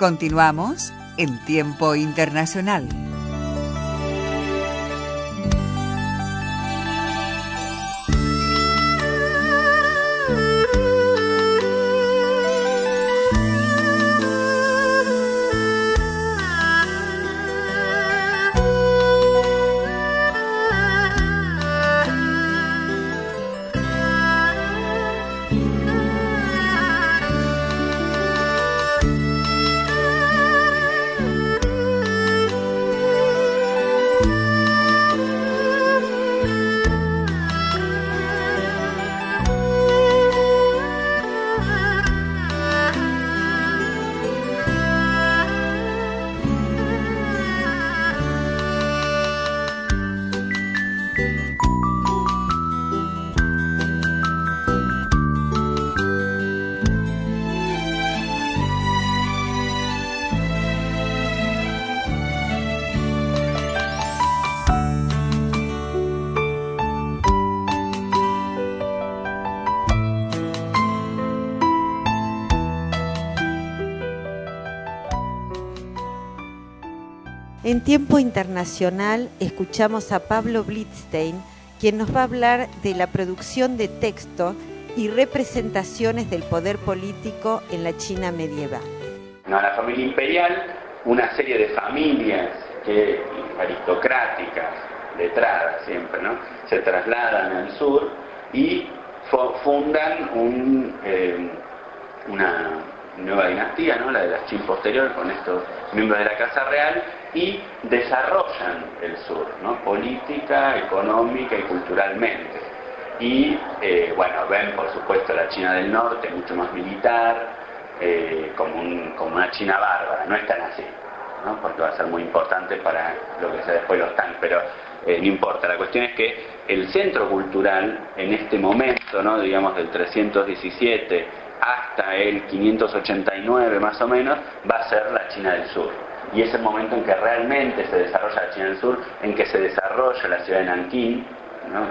Continuamos en Tiempo Internacional. En Tiempo Internacional escuchamos a Pablo Blitzstein, quien nos va a hablar de la producción de texto y representaciones del poder político en la China medieval. La familia imperial, una serie de familias aristocráticas, letradas siempre, ¿no? Se trasladan al sur y fundan una nueva dinastía, ¿no? La de las Qin posterior, con estos miembros de la Casa Real, y desarrollan el sur, ¿no? Política, económica y culturalmente. Y ven por supuesto la China del Norte mucho más militar, como una China bárbara. No es tan así, ¿no? Porque va a ser muy importante para lo que sea después los Tang, pero no importa. La cuestión es que el centro cultural en este momento, ¿no? Digamos del 317 hasta el 589 más o menos, va a ser la China del Sur. Y es el momento en que realmente se desarrolla la China del Sur, en que se desarrolla la ciudad de Nankín, ¿no?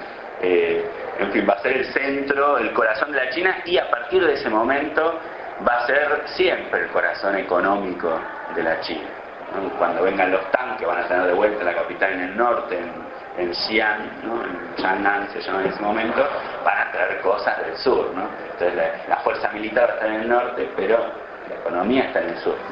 Va a ser el centro, el corazón de la China, y a partir de ese momento va a ser siempre el corazón económico de la China, ¿no? Cuando vengan los Tang, que van a tener de vuelta la capital en el norte, en Xi'an, ¿no? En Chang'an se llama en ese momento, van a traer cosas del sur, ¿no? Entonces la fuerza militar está en el norte, pero la economía está en el sur.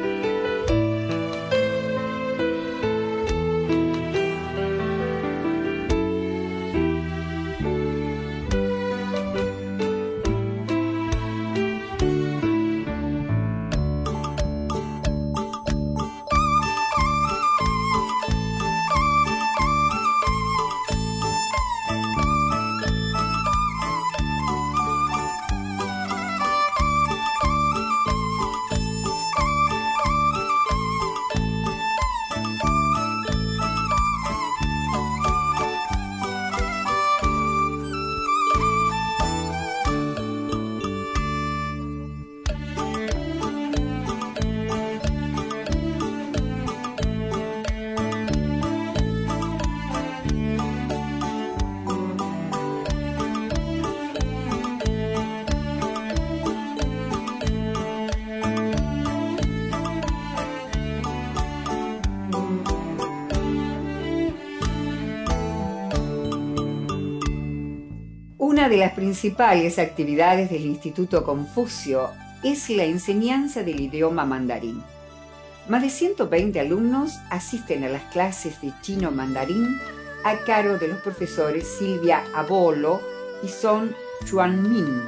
Una de las principales actividades del Instituto Confucio es la enseñanza del idioma mandarín. Más de 120 alumnos asisten a las clases de chino mandarín a cargo de los profesores Silvia Abolo y Song Chuanmin.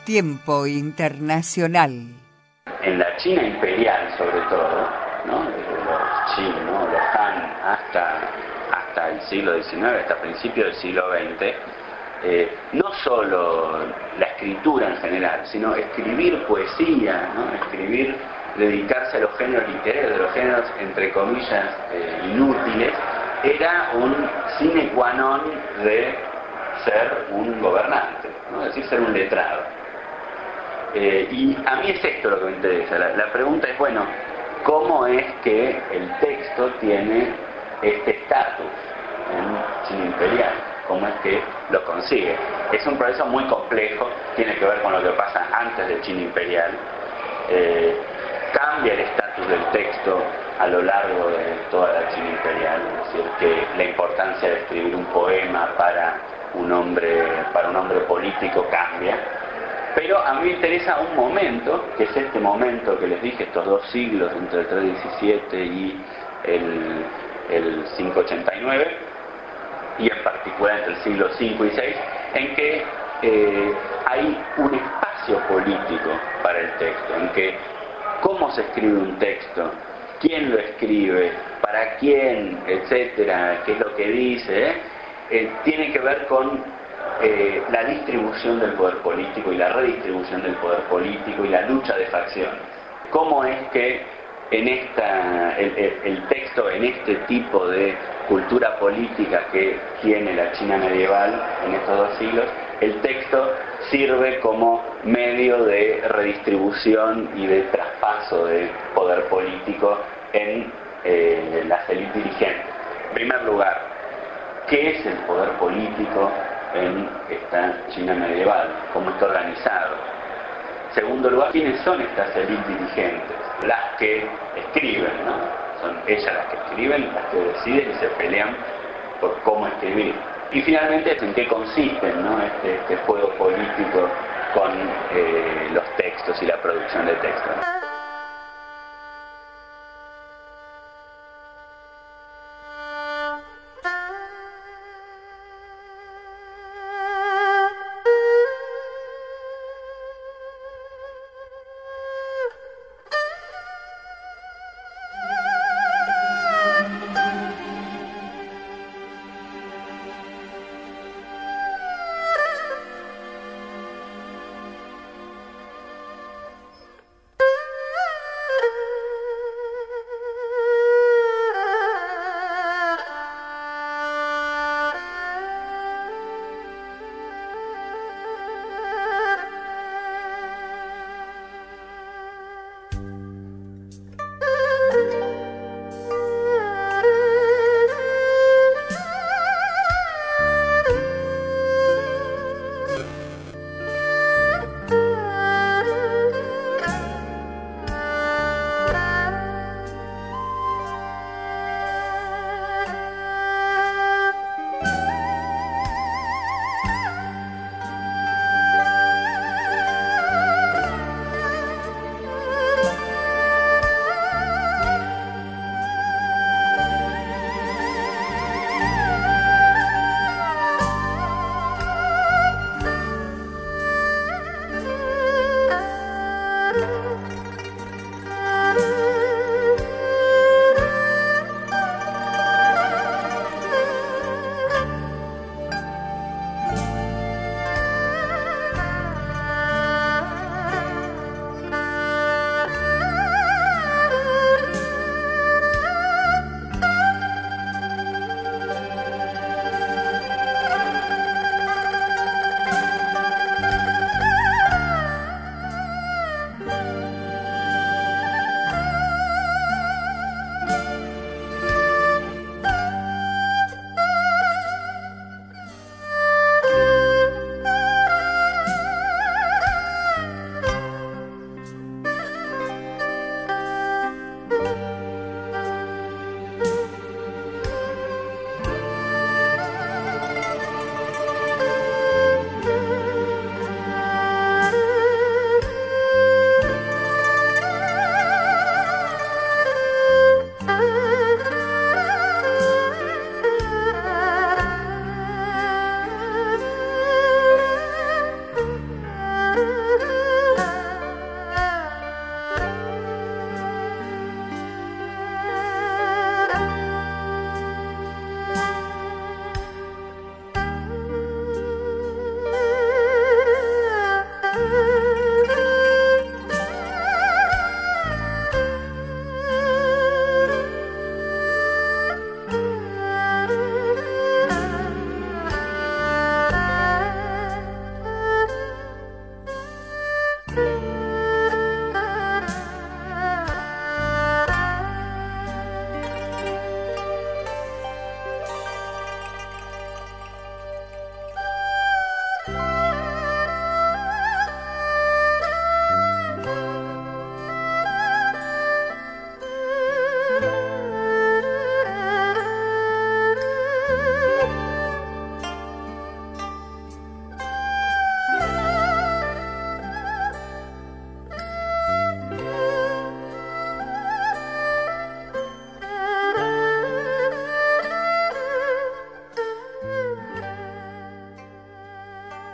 Tiempo internacional. En la China imperial, sobre todo, ¿no? Desde los Qing, ¿no? Los Han, hasta el siglo XIX, hasta principios del siglo XX, no solo la escritura en general, sino escribir poesía, ¿no? Escribir, dedicarse a los géneros literarios, de los géneros entre comillas inútiles, era un sine qua non de ser un gobernante, ¿no? Es decir, ser un letrado. Y a mí es esto lo que me interesa. La pregunta es, bueno, ¿cómo es que el texto tiene este estatus en China imperial? ¿Cómo es que lo consigue? Es un proceso muy complejo, tiene que ver con lo que pasa antes de China imperial. Cambia el estatus del texto a lo largo de toda la China imperial, es decir, que la importancia de escribir un poema para un hombre político cambia. Pero a mí me interesa un momento, que es este momento que les dije, estos 2 siglos, entre el 317 y el 589, y en particular entre el siglo 5 y 6, en que hay un espacio político para el texto, en que cómo se escribe un texto, quién lo escribe, para quién, etcétera, qué es lo que dice, tiene que ver con la distribución del poder político y la redistribución del poder político y la lucha de facciones. ¿Cómo es que el texto, en este tipo de cultura política que tiene la China medieval en estos 2 siglos, el texto sirve como medio de redistribución y de traspaso de poder político en las élites dirigentes? En primer lugar, ¿qué es el poder político en esta China medieval? ¿Cómo está organizado? En segundo lugar, ¿quiénes son estas élites dirigentes? Las que escriben, ¿no? Son ellas las que escriben, las que deciden y se pelean por cómo escribir. Y finalmente, ¿en qué consisten, ¿no? este juego político con los textos y la producción de textos?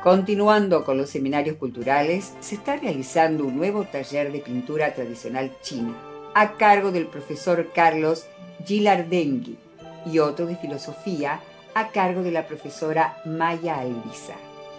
Continuando con los seminarios culturales, se está realizando un nuevo taller de pintura tradicional china, a cargo del profesor Carlos Gilardengui, y otro de filosofía, a cargo de la profesora Maya Albiza.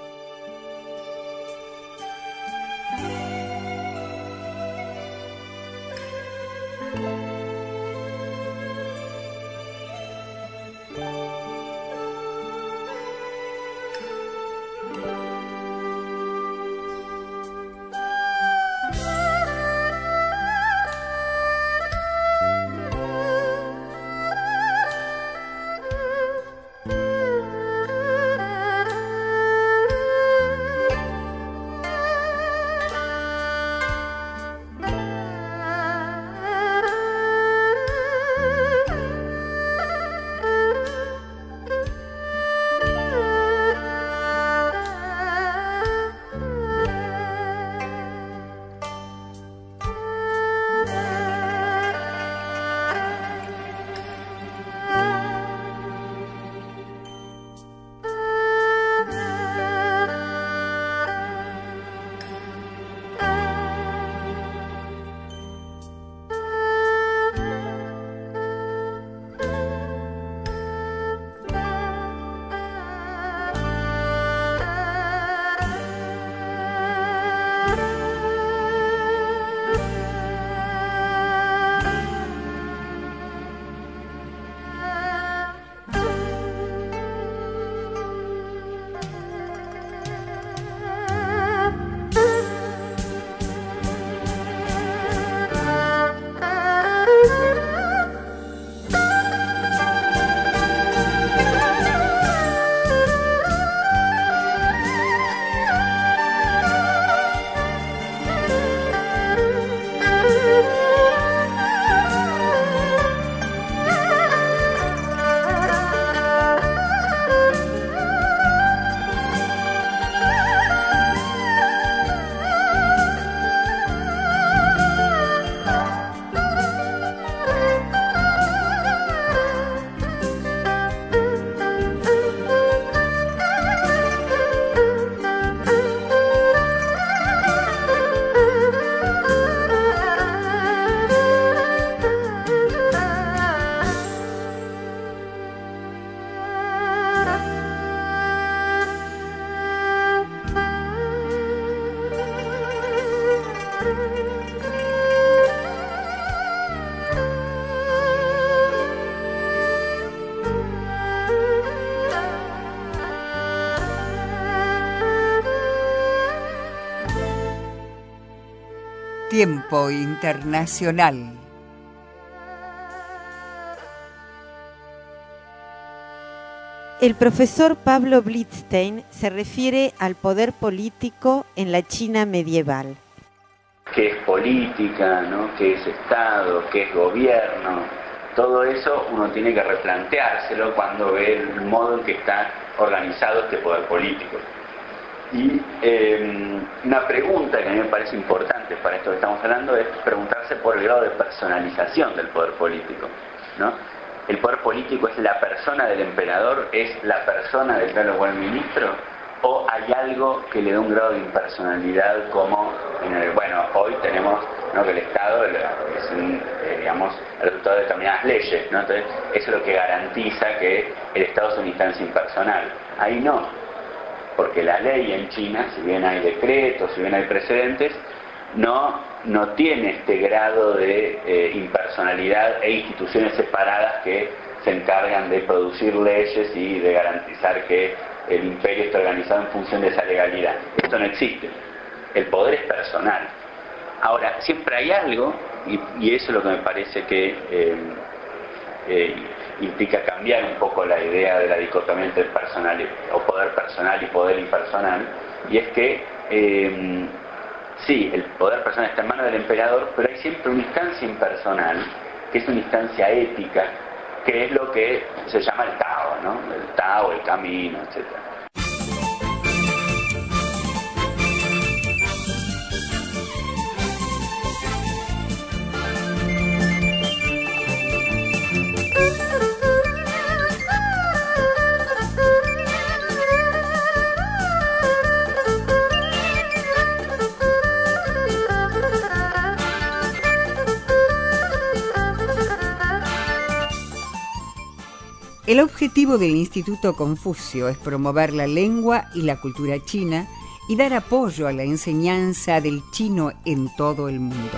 Tiempo internacional. El profesor Pablo Blitzstein se refiere al poder político en la China medieval. ¿Qué es política, ¿no? ¿Qué es Estado? ¿Qué es gobierno? Todo eso uno tiene que replanteárselo cuando ve el modo en que está organizado este poder político. Y una pregunta que a mí me parece importante para esto que estamos hablando es preguntarse por el grado de personalización del poder político, ¿no? ¿El poder político es la persona del emperador, es la persona del tal o cual ministro? ¿O hay algo que le da un grado de impersonalidad como, bueno, hoy tenemos, ¿no?, que el Estado es digamos, el resultado de determinadas leyes, ¿no? Entonces, eso es lo que garantiza que el Estado es una instancia impersonal. Ahí no, porque la ley en China, si bien hay decretos, si bien hay precedentes, no tiene este grado de impersonalidad e instituciones separadas que se encargan de producir leyes y de garantizar que el imperio está organizado en función de esa legalidad. Esto no existe. El poder es personal. Ahora, siempre hay algo, y eso es lo que me parece que implica cambiar un poco la idea de la dicotomía entre personal o poder personal y poder impersonal, y es que sí, el poder personal está en manos del emperador, pero hay siempre una instancia impersonal, que es una instancia ética, que es lo que se llama el Tao, ¿no? El Tao, el camino, etc. El objetivo del Instituto Confucio es promover la lengua y la cultura china y dar apoyo a la enseñanza del chino en todo el mundo.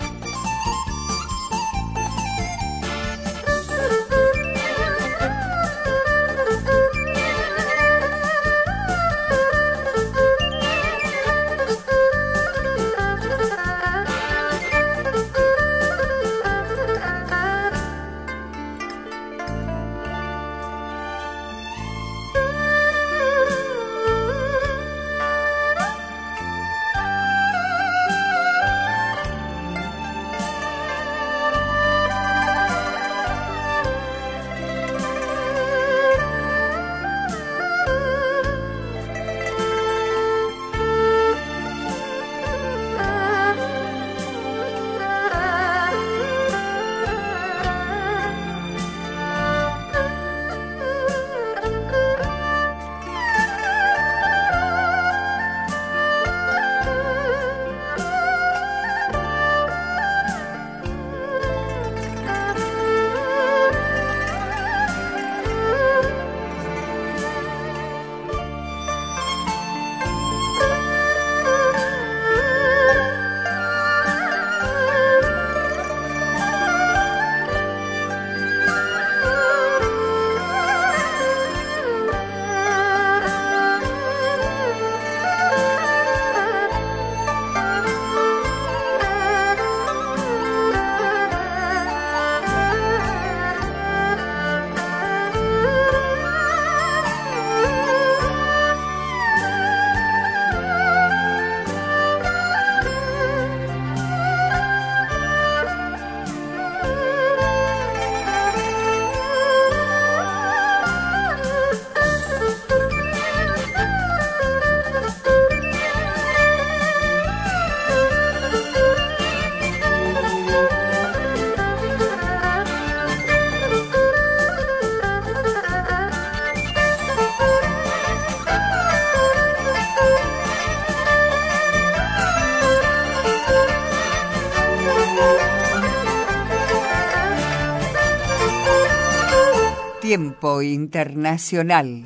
Tiempo internacional.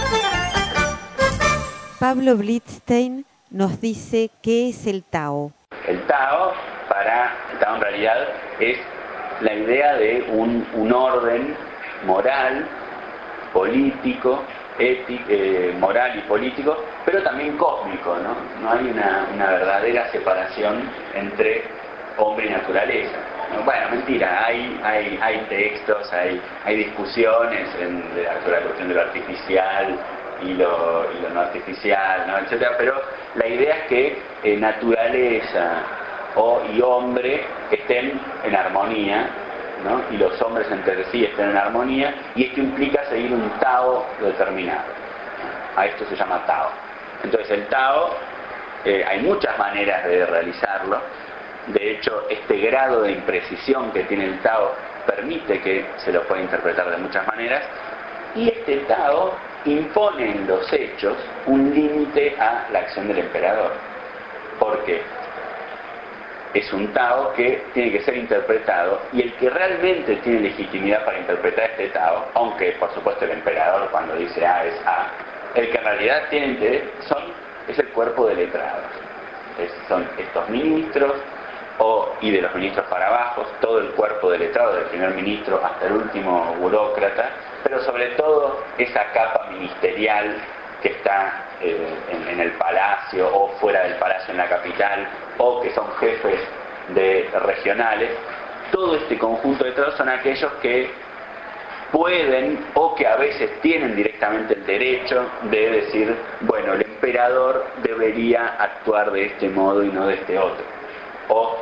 Pablo Blitzstein nos dice qué es el Tao. El Tao en realidad es la idea de un orden moral, político, moral y político, pero también cósmico, ¿no? No hay una verdadera separación entre hombre y naturaleza. Bueno, mentira, hay textos, hay discusiones sobre la cuestión de lo artificial y lo no artificial, ¿no? Etcétera, pero la idea es que naturaleza y hombre estén en armonía, ¿no? Y los hombres entre sí estén en armonía, y esto implica seguir un Tao determinado. A esto se llama Tao. Entonces el Tao, hay muchas maneras de realizarlo. De hecho, este grado de imprecisión que tiene el Tao permite que se lo pueda interpretar de muchas maneras, y este Tao impone en los hechos un límite a la acción del emperador. ¿Por qué? Es un Tao que tiene que ser interpretado, y el que realmente tiene legitimidad para interpretar este Tao, aunque por supuesto el emperador cuando dice A es A, el que en realidad tiene interés es el cuerpo de letrados. Son estos ministros, y de los ministros para abajo, todo el cuerpo de letrados, del primer ministro hasta el último burócrata, pero sobre todo esa capa ministerial que está en el palacio o fuera del palacio en la capital, o que son jefes de regionales. Todo este conjunto de letrados son aquellos que pueden o que a veces tienen directamente el derecho de decir, bueno, el emperador debería actuar de este modo y no de este otro, o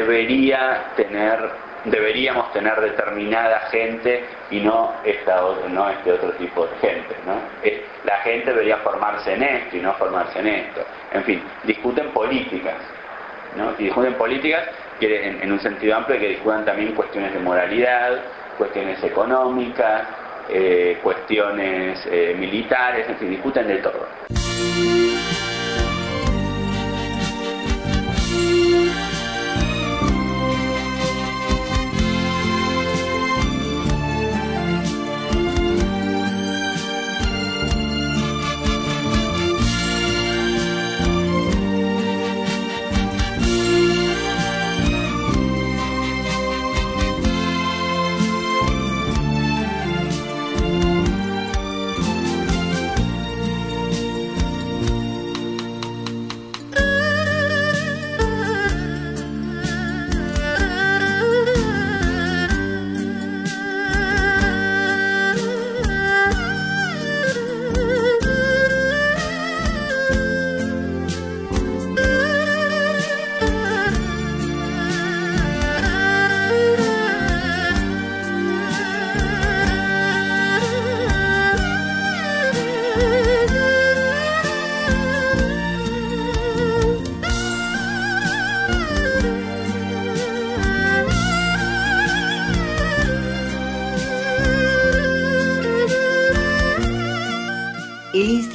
deberíamos tener determinada gente y no este otro tipo de gente, ¿no? La gente debería formarse en esto y no formarse en esto. En fin, discuten políticas, ¿no? Y discuten políticas que en un sentido amplio, que discutan también cuestiones de moralidad, cuestiones económicas, cuestiones militares, en fin, discuten de todo.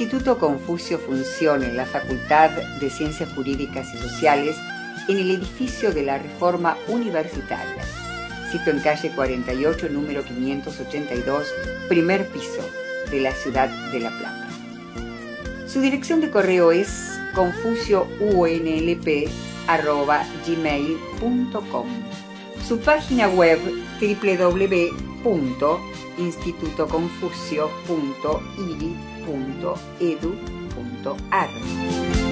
Instituto Confucio funciona en la Facultad de Ciencias Jurídicas y Sociales en el edificio de la Reforma Universitaria, sito en calle 48, número 582, primer piso, de la ciudad de La Plata. Su dirección de correo es confuciounlp@gmail.com. Su página web www.institutoconfucio.iri.edu.ar.